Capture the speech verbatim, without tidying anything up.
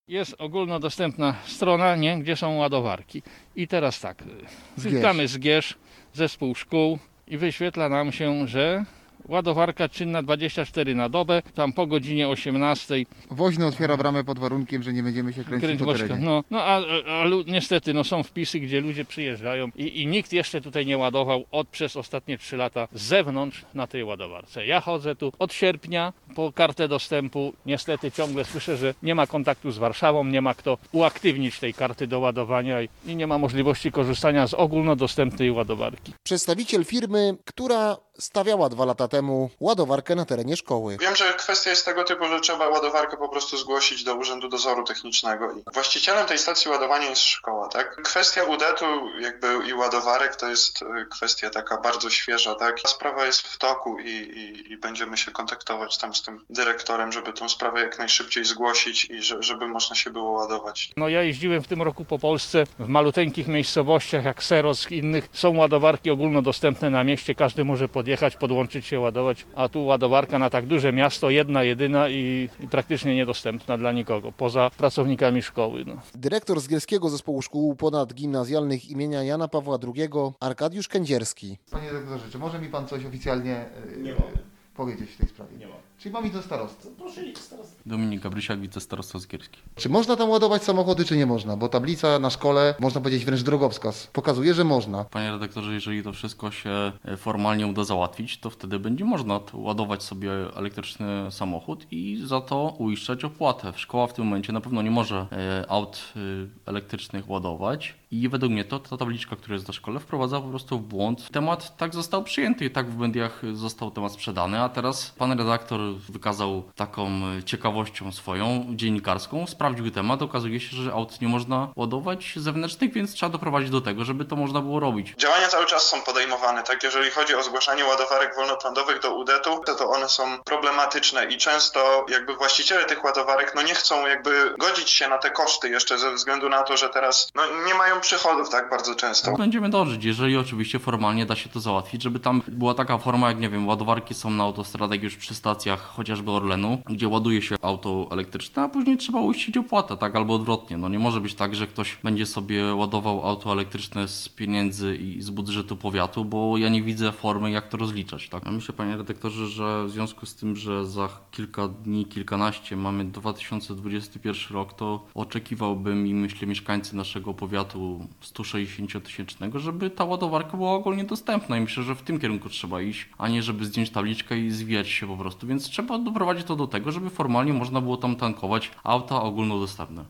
Jest ogólnodostępna strona, nie, gdzie są ładowarki. I teraz tak, klikamy Zgierz, zespół szkół i wyświetla nam się, że ładowarka czynna dwadzieścia cztery na dobę, tam po godzinie osiemnastej. Woźny otwiera bramę pod warunkiem, że nie będziemy się kręcić Kręć po Bożka. terenie. No, no a, a, a lu- niestety no, są wpisy, gdzie ludzie przyjeżdżają i, i nikt jeszcze tutaj nie ładował od przez ostatnie trzy lata z zewnątrz na tej ładowarce. Ja chodzę tu od sierpnia po kartę dostępu. Niestety ciągle słyszę, że nie ma kontaktu z Warszawą, nie ma kto uaktywnić tej karty do ładowania i, i nie ma możliwości korzystania z ogólnodostępnej ładowarki. Przedstawiciel firmy, która stawiała dwa lata temu ładowarkę na terenie szkoły. Wiem, że kwestia jest tego typu, że trzeba ładowarkę po prostu zgłosić do Urzędu Dozoru Technicznego i właścicielem tej stacji ładowania jest szkoła, tak? Kwestia U D E T-u jakby i ładowarek to jest kwestia taka bardzo świeża, tak? Sprawa jest w toku i, i, i będziemy się kontaktować tam z tym dyrektorem, żeby tą sprawę jak najszybciej zgłosić i że, żeby można się było ładować. No ja jeździłem w tym roku po Polsce, w maluteńkich miejscowościach jak Serock i innych. Są ładowarki ogólnodostępne na mieście, każdy może podjechać, podłączyć się, ładować, a tu ładowarka na tak duże miasto, jedna, jedyna i, i praktycznie niedostępna dla nikogo, poza pracownikami szkoły. No. Dyrektor Zgierskiego Zespołu Szkół Ponadgimnazjalnych imienia Jana Pawła drugiego, Arkadiusz Kędzierski. Panie dyrektorze, czy może mi pan coś oficjalnie yy, Nie mogę. powiedzieć w tej sprawie? Nie ma. Czyli mam iść do starosty. Proszę iść teraz. Dominik Gabrysiak, wicestarosta Zgierski. Czy można tam ładować samochody, czy nie można? Bo tablica na szkole, można powiedzieć wręcz drogowskaz, pokazuje, że można. Panie redaktorze, jeżeli to wszystko się formalnie uda załatwić, to wtedy będzie można ładować sobie elektryczny samochód i za to uiszczać opłatę. Szkoła w tym momencie na pewno nie może e, aut e, elektrycznych ładować i według mnie to ta tabliczka, która jest na szkole, wprowadza po prostu w błąd. Temat tak został przyjęty i tak w mediach został temat sprzedany, a teraz pan redaktor wykazał taką ciekawością swoją, dziennikarską, sprawdził temat, okazuje się, że aut nie można ładować zewnętrznych, więc trzeba doprowadzić do tego, żeby to można było robić. Działania cały czas są podejmowane, tak? Jeżeli chodzi o zgłaszanie ładowarek wolnoprądowych do U D E T-u, to, to one są problematyczne i często jakby właściciele tych ładowarek no nie chcą jakby godzić się na te koszty jeszcze ze względu na to, że teraz no nie mają przychodów tak bardzo często. Będziemy dążyć, jeżeli oczywiście formalnie da się to załatwić, żeby tam była taka forma, jak nie wiem, ładowarki są na autostradach już przy stacjach chociażby Orlenu, gdzie ładuje się auto elektryczne, a później trzeba uiścić opłatę, tak, albo odwrotnie. No nie może być tak, że ktoś będzie sobie ładował auto elektryczne z pieniędzy i z budżetu powiatu, bo ja nie widzę formy, jak to rozliczać, tak. Ja myślę, panie redaktorze, że w związku z tym, że za kilka dni, kilkanaście mamy dwa tysiące dwudziesty pierwszy rok, to oczekiwałbym i myślę mieszkańcy naszego powiatu sto sześćdziesięciotysięcznego, żeby ta ładowarka była ogólnie dostępna i myślę, że w tym kierunku trzeba iść, a nie żeby zdjąć tabliczkę i zwijać się po prostu, więc trzeba doprowadzić to do tego, żeby formalnie można było tam tankować auta ogólnodostępne.